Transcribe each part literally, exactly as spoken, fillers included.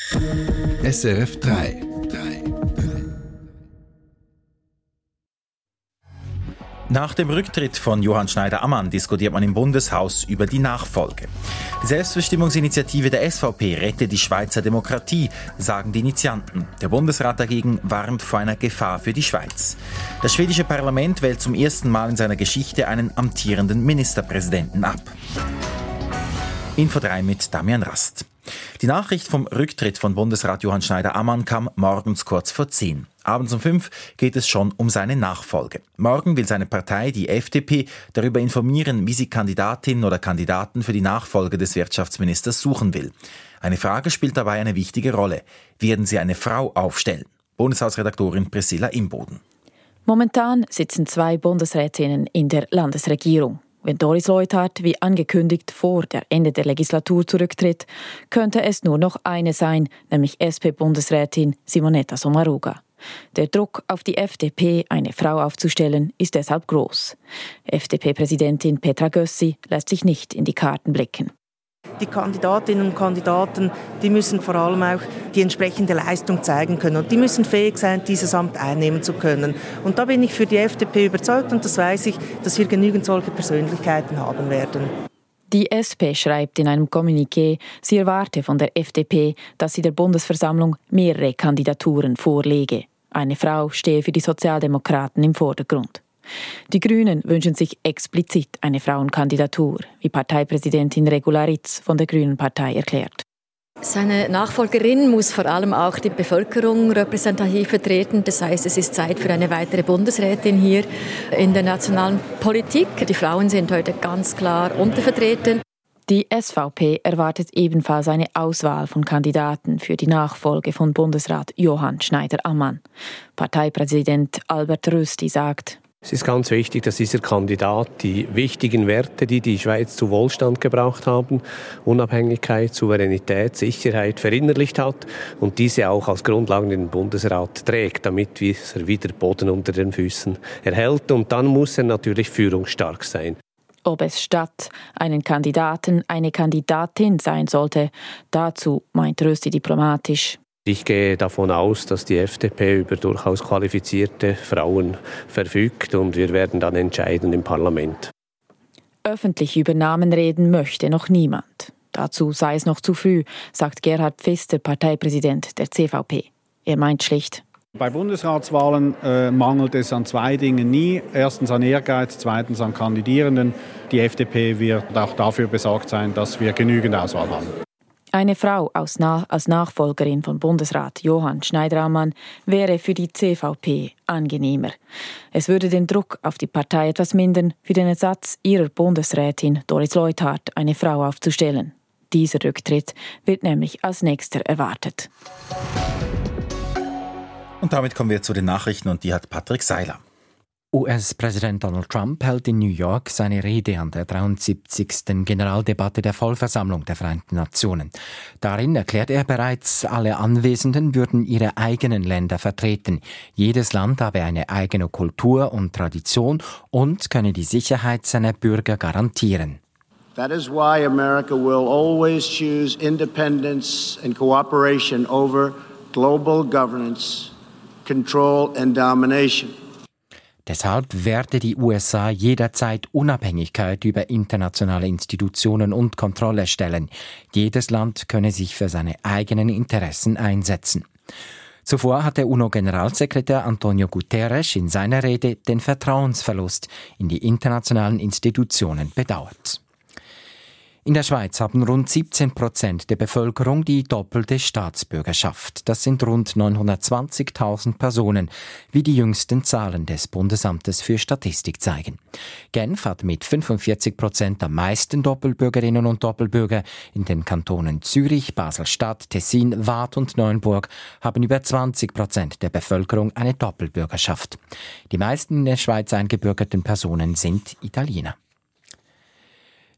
S R F drei. Nach dem Rücktritt von Johann Schneider-Ammann diskutiert man im Bundeshaus über die Nachfolge. Die Selbstbestimmungsinitiative der S V P rette die Schweizer Demokratie, sagen die Initianten. Der Bundesrat dagegen warnt vor einer Gefahr für die Schweiz. Das schwedische Parlament wählt zum ersten Mal in seiner Geschichte einen amtierenden Ministerpräsidenten ab. Info drei mit Damian Rast. Die Nachricht vom Rücktritt von Bundesrat Johann Schneider-Ammann kam morgens kurz vor zehn. Abends um fünf geht es schon um seine Nachfolge. Morgen will seine Partei, die F D P, darüber informieren, wie sie Kandidatinnen oder Kandidaten für die Nachfolge des Wirtschaftsministers suchen will. Eine Frage spielt dabei eine wichtige Rolle. Werden sie eine Frau aufstellen? Bundeshausredaktorin Priscilla Imboden. Momentan sitzen zwei Bundesrätinnen in der Landesregierung. Wenn Doris Leuthard, wie angekündigt, vor der Ende der Legislatur zurücktritt, könnte es nur noch eine sein, nämlich S P-Bundesrätin Simonetta Sommaruga. Der Druck auf die F D P, eine Frau aufzustellen, ist deshalb groß. F D P-Präsidentin Petra Gössi lässt sich nicht in die Karten blicken. Die Kandidatinnen und Kandidaten, die müssen vor allem auch die entsprechende Leistung zeigen können. Und die müssen fähig sein, dieses Amt einnehmen zu können. Und da bin ich für die F D P überzeugt und das weiß ich, dass wir genügend solche Persönlichkeiten haben werden. Die S P schreibt in einem Kommuniqué, sie erwarte von der F D P, dass sie der Bundesversammlung mehrere Kandidaturen vorlege. Eine Frau stehe für die Sozialdemokraten im Vordergrund. Die Grünen wünschen sich explizit eine Frauenkandidatur, wie Parteipräsidentin Regula Ritz von der Grünen Partei erklärt. Seine Nachfolgerin muss vor allem auch die Bevölkerung repräsentativ vertreten. Das heißt, es ist Zeit für eine weitere Bundesrätin hier in der nationalen Politik. Die Frauen sind heute ganz klar untervertreten. Die S V P erwartet ebenfalls eine Auswahl von Kandidaten für die Nachfolge von Bundesrat Johann Schneider-Ammann. Parteipräsident Albert Rösti sagt: Es ist ganz wichtig, dass dieser Kandidat die wichtigen Werte, die die Schweiz zu Wohlstand gebracht haben, Unabhängigkeit, Souveränität, Sicherheit verinnerlicht hat und diese auch als Grundlagen in den Bundesrat trägt, damit er wieder Boden unter den Füßen erhält. Und dann muss er natürlich führungsstark sein. Ob es statt einen Kandidaten eine Kandidatin sein sollte, dazu meint Rösti diplomatisch: Ich gehe davon aus, dass die F D P über durchaus qualifizierte Frauen verfügt und wir werden dann entscheiden im Parlament. Öffentlich über Namen reden möchte noch niemand. Dazu sei es noch zu früh, sagt Gerhard Pfister, Parteipräsident der C V P. Er meint schlicht: Bei Bundesratswahlen äh, mangelt es an zwei Dingen nie. Erstens an Ehrgeiz, zweitens an Kandidierenden. Die F D P wird auch dafür besorgt sein, dass wir genügend Auswahl haben. Eine Frau als, Na- als Nachfolgerin von Bundesrat Johann Schneider-Ammann wäre für die C V P angenehmer. Es würde den Druck auf die Partei etwas mindern, für den Ersatz ihrer Bundesrätin Doris Leuthard eine Frau aufzustellen. Dieser Rücktritt wird nämlich als nächster erwartet. Und damit kommen wir zu den Nachrichten und die hat Patrick Seiler. U S-Präsident Donald Trump hält in New York seine Rede an der dreiundsiebzigsten Generaldebatte der Vollversammlung der Vereinten Nationen. Darin erklärt er bereits, alle Anwesenden würden ihre eigenen Länder vertreten. Jedes Land habe eine eigene Kultur und Tradition und könne die Sicherheit seiner Bürger garantieren. That is why America will always choose independence and cooperation over global governance, control and domination. Deshalb werde die U S A jederzeit Unabhängigkeit über internationale Institutionen und Kontrolle stellen. Jedes Land könne sich für seine eigenen Interessen einsetzen. Zuvor hat der U N O-Generalsekretär Antonio Guterres in seiner Rede den Vertrauensverlust in die internationalen Institutionen bedauert. In der Schweiz haben rund siebzehn Prozent der Bevölkerung die doppelte Staatsbürgerschaft. Das sind rund neunhundertzwanzigtausend Personen, wie die jüngsten Zahlen des Bundesamtes für Statistik zeigen. Genf hat mit fünfundvierzig Prozent am meisten Doppelbürgerinnen und Doppelbürger. In den Kantonen Zürich, Basel-Stadt, Tessin, Waadt und Neuenburg haben über zwanzig Prozent der Bevölkerung eine Doppelbürgerschaft. Die meisten in der Schweiz eingebürgerten Personen sind Italiener.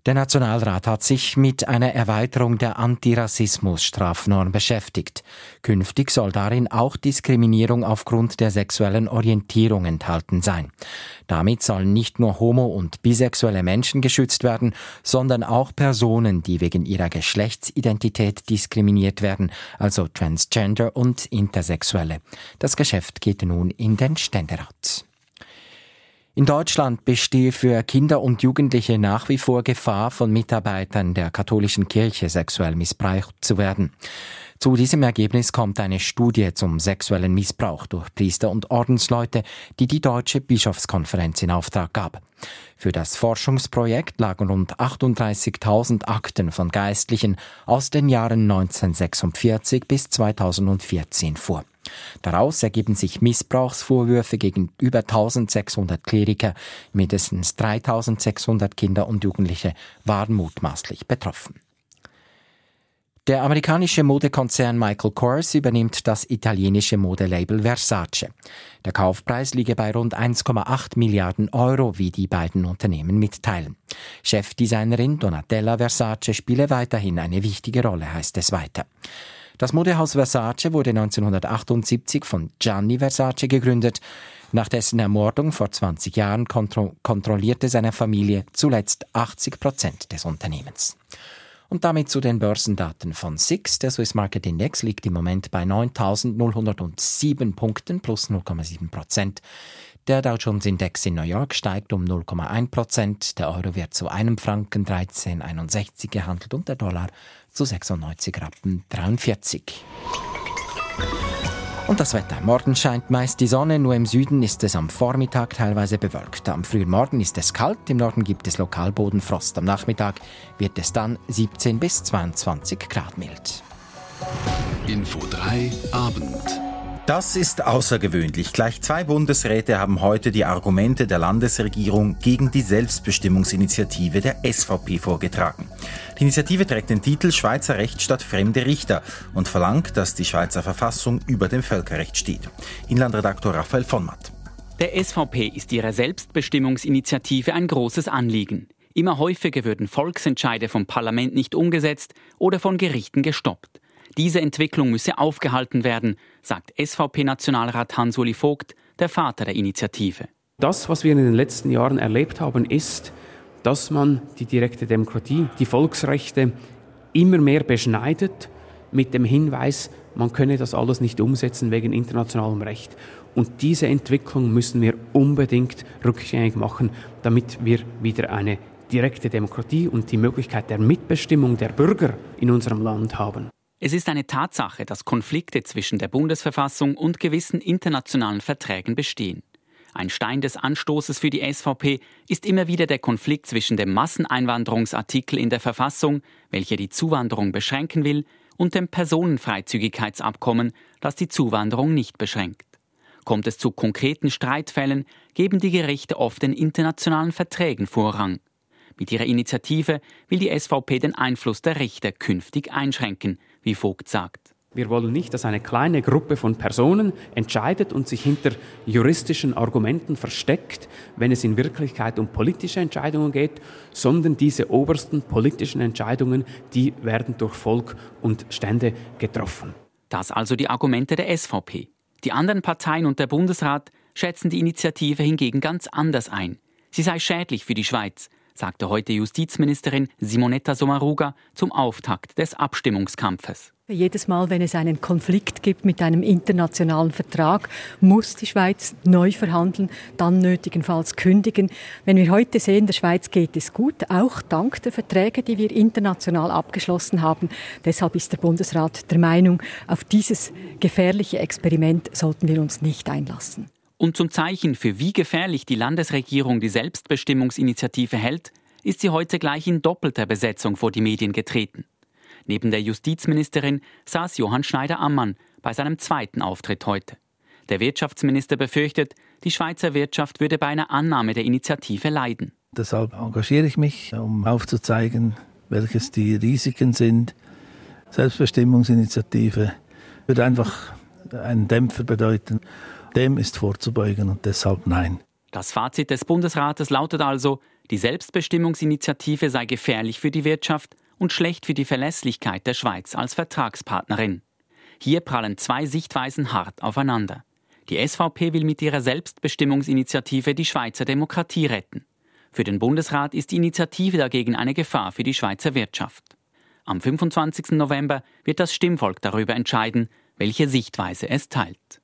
Der Nationalrat hat sich mit einer Erweiterung der Antirassismus-Strafnorm beschäftigt. Künftig soll darin auch Diskriminierung aufgrund der sexuellen Orientierung enthalten sein. Damit sollen nicht nur homo- und bisexuelle Menschen geschützt werden, sondern auch Personen, die wegen ihrer Geschlechtsidentität diskriminiert werden, also Transgender und Intersexuelle. Das Geschäft geht nun in den Ständerat. In Deutschland bestehe für Kinder und Jugendliche nach wie vor Gefahr, von Mitarbeitern der katholischen Kirche sexuell missbraucht zu werden. Zu diesem Ergebnis kommt eine Studie zum sexuellen Missbrauch durch Priester und Ordensleute, die die Deutsche Bischofskonferenz in Auftrag gab. Für das Forschungsprojekt lagen rund achtunddreißigtausend Akten von Geistlichen aus den Jahren neunzehnhundertsechsundvierzig bis zweitausendvierzehn vor. Daraus ergeben sich Missbrauchsvorwürfe gegen über eintausendsechshundert Kleriker, mindestens dreitausendsechshundert Kinder und Jugendliche waren mutmaßlich betroffen. Der amerikanische Modekonzern Michael Kors übernimmt das italienische Modelabel Versace. Der Kaufpreis liege bei rund eins Komma acht Milliarden Euro, wie die beiden Unternehmen mitteilen. Chefdesignerin Donatella Versace spiele weiterhin eine wichtige Rolle, heißt es weiter. Das Modehaus Versace wurde neunzehnhundertachtundsiebzig von Gianni Versace gegründet. Nach dessen Ermordung vor zwanzig Jahren kontro- kontrollierte seine Familie zuletzt achtzig Prozent des Unternehmens. Und damit zu den Börsendaten von S I X. Der Swiss Market Index liegt im Moment bei neuntausendneunhundertsieben Punkten plus null Komma sieben Prozent. Der Dow Jones Index in New York steigt um null Komma eins Prozent. Der Euro wird zu einem Franken dreizehn Komma einundsechzig gehandelt und der Dollar zu sechsundneunzig Rappen dreiundvierzig. Und das Wetter. Morgen scheint meist die Sonne, nur im Süden ist es am Vormittag teilweise bewölkt. Am frühen Morgen ist es kalt, im Norden gibt es lokal Bodenfrost. Am Nachmittag wird es dann siebzehn bis zweiundzwanzig Grad mild. Info drei Abend. Das ist außergewöhnlich. Gleich zwei Bundesräte haben heute die Argumente der Landesregierung gegen die Selbstbestimmungsinitiative der S V P vorgetragen. Die Initiative trägt den Titel Schweizer Recht statt fremde Richter und verlangt, dass die Schweizer Verfassung über dem Völkerrecht steht. Inlandredaktor Raphael von Matt. Der S V P ist ihre Selbstbestimmungsinitiative ein großes Anliegen. Immer häufiger würden Volksentscheide vom Parlament nicht umgesetzt oder von Gerichten gestoppt. Diese Entwicklung müsse aufgehalten werden, sagt S V P-Nationalrat Hans-Uli Vogt, der Vater der Initiative. Das, was wir in den letzten Jahren erlebt haben, ist, dass man die direkte Demokratie, die Volksrechte immer mehr beschneidet mit dem Hinweis, man könne das alles nicht umsetzen wegen internationalem Recht. Und diese Entwicklung müssen wir unbedingt rückgängig machen, damit wir wieder eine direkte Demokratie und die Möglichkeit der Mitbestimmung der Bürger in unserem Land haben. Es ist eine Tatsache, dass Konflikte zwischen der Bundesverfassung und gewissen internationalen Verträgen bestehen. Ein Stein des Anstoßes für die S V P ist immer wieder der Konflikt zwischen dem Masseneinwanderungsartikel in der Verfassung, welcher die Zuwanderung beschränken will, und dem Personenfreizügigkeitsabkommen, das die Zuwanderung nicht beschränkt. Kommt es zu konkreten Streitfällen, geben die Gerichte oft den internationalen Verträgen Vorrang. Mit ihrer Initiative will die S V P den Einfluss der Richter künftig einschränken, wie Vogt sagt. Wir wollen nicht, dass eine kleine Gruppe von Personen entscheidet und sich hinter juristischen Argumenten versteckt, wenn es in Wirklichkeit um politische Entscheidungen geht, sondern diese obersten politischen Entscheidungen, die werden durch Volk und Stände getroffen. Das also die Argumente der S V P. Die anderen Parteien und der Bundesrat schätzen die Initiative hingegen ganz anders ein. Sie sei schädlich für die Schweiz, sagte heute Justizministerin Simonetta Sommaruga zum Auftakt des Abstimmungskampfes. Jedes Mal, wenn es einen Konflikt gibt mit einem internationalen Vertrag, muss die Schweiz neu verhandeln, dann nötigenfalls kündigen. Wenn wir heute sehen, der Schweiz geht es gut, auch dank der Verträge, die wir international abgeschlossen haben. Deshalb ist der Bundesrat der Meinung, auf dieses gefährliche Experiment sollten wir uns nicht einlassen. Und zum Zeichen, für wie gefährlich die Landesregierung die Selbstbestimmungsinitiative hält, ist sie heute gleich in doppelter Besetzung vor die Medien getreten. Neben der Justizministerin saß Johann Schneider-Ammann bei seinem zweiten Auftritt heute. Der Wirtschaftsminister befürchtet, die Schweizer Wirtschaft würde bei einer Annahme der Initiative leiden. Deshalb engagiere ich mich, um aufzuzeigen, welches die Risiken sind. Selbstbestimmungsinitiative würde einfach einen Dämpfer bedeuten. Dem ist vorzubeugen und deshalb nein. Das Fazit des Bundesrates lautet also, Die Selbstbestimmungsinitiative sei gefährlich für die Wirtschaft und schlecht für die Verlässlichkeit der Schweiz als Vertragspartnerin. Hier prallen zwei Sichtweisen hart aufeinander. Die S V P will mit ihrer Selbstbestimmungsinitiative die Schweizer Demokratie retten. Für den Bundesrat ist die Initiative dagegen eine Gefahr für die Schweizer Wirtschaft. Am fünfundzwanzigsten November wird das Stimmvolk darüber entscheiden, welche Sichtweise es teilt.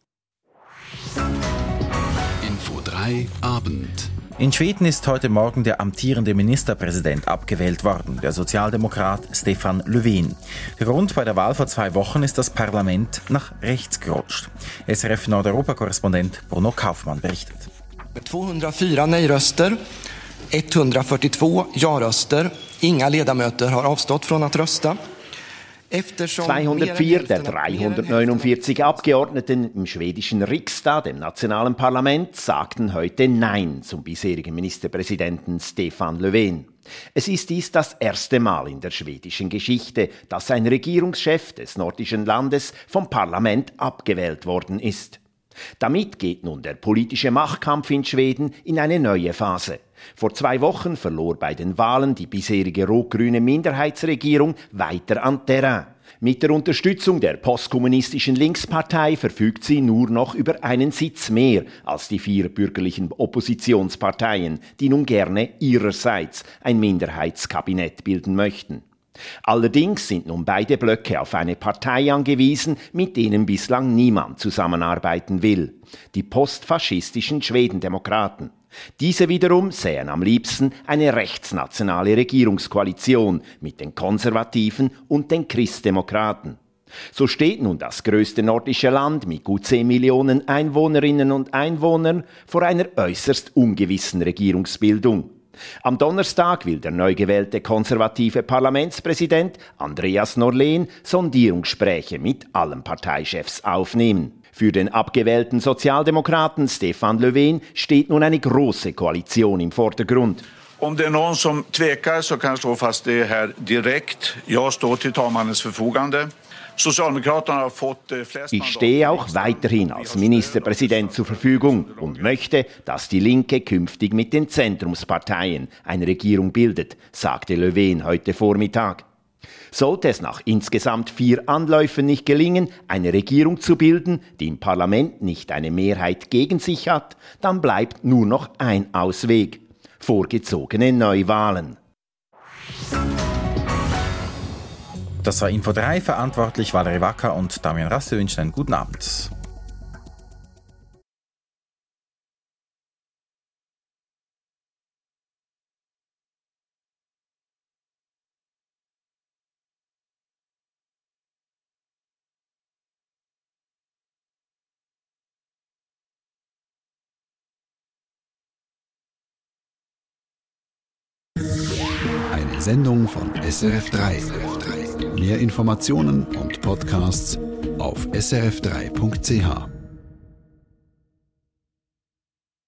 Info drei Abend. In Schweden ist heute Morgen der amtierende Ministerpräsident abgewählt worden, der Sozialdemokrat Stefan Löfven. Der Grund: bei der Wahl vor zwei Wochen ist das Parlament nach rechts gerutscht. S R F-Nordeuropa-Korrespondent Bruno Kaufmann berichtet. Med zweihundertvier Nej-röster, hundertfyrtiotvå Ja-röster. Inga Ledamöter har avstått från att rösta. zweihundertvier der dreihundertneunundvierzig Abgeordneten im schwedischen Riksdag, dem nationalen Parlament, sagten heute Nein zum bisherigen Ministerpräsidenten Stefan Löfven. Es ist dies das erste Mal in der schwedischen Geschichte, dass ein Regierungschef des nordischen Landes vom Parlament abgewählt worden ist. Damit geht nun der politische Machtkampf in Schweden in eine neue Phase. Vor zwei Wochen verlor bei den Wahlen die bisherige rot-grüne Minderheitsregierung weiter an Terrain. Mit der Unterstützung der postkommunistischen Linkspartei verfügt sie nur noch über einen Sitz mehr als die vier bürgerlichen Oppositionsparteien, die nun gerne ihrerseits ein Minderheitskabinett bilden möchten. Allerdings sind nun beide Blöcke auf eine Partei angewiesen, mit denen bislang niemand zusammenarbeiten will: die postfaschistischen Schwedendemokraten. Diese wiederum sähen am liebsten eine rechtsnationale Regierungskoalition mit den Konservativen und den Christdemokraten. So steht nun das größte nordische Land mit gut zehn Millionen Einwohnerinnen und Einwohnern vor einer äußerst ungewissen Regierungsbildung. Am Donnerstag will der neu gewählte konservative Parlamentspräsident Andreas Norlén Sondierungsgespräche mit allen Parteichefs aufnehmen. Für den abgewählten Sozialdemokraten Stefan Löfven steht nun eine große Koalition im Vordergrund. Om det är någon som tvekar så kan jag slå fast det här direkt. Jag står till talmannens förfogande. Ich stehe auch weiterhin als Ministerpräsident zur Verfügung und möchte, dass die Linke künftig mit den Zentrumsparteien eine Regierung bildet, sagte Löfven heute Vormittag. Sollte es nach insgesamt vier Anläufen nicht gelingen, eine Regierung zu bilden, die im Parlament nicht eine Mehrheit gegen sich hat, dann bleibt nur noch ein Ausweg: vorgezogene Neuwahlen. Das war Info drei, verantwortlich Valerie Wacker und Damian Rasse wünschen einen guten Abend. Eine Sendung von S R F drei. Mehr Informationen und Podcasts auf s r f drei punkt c h.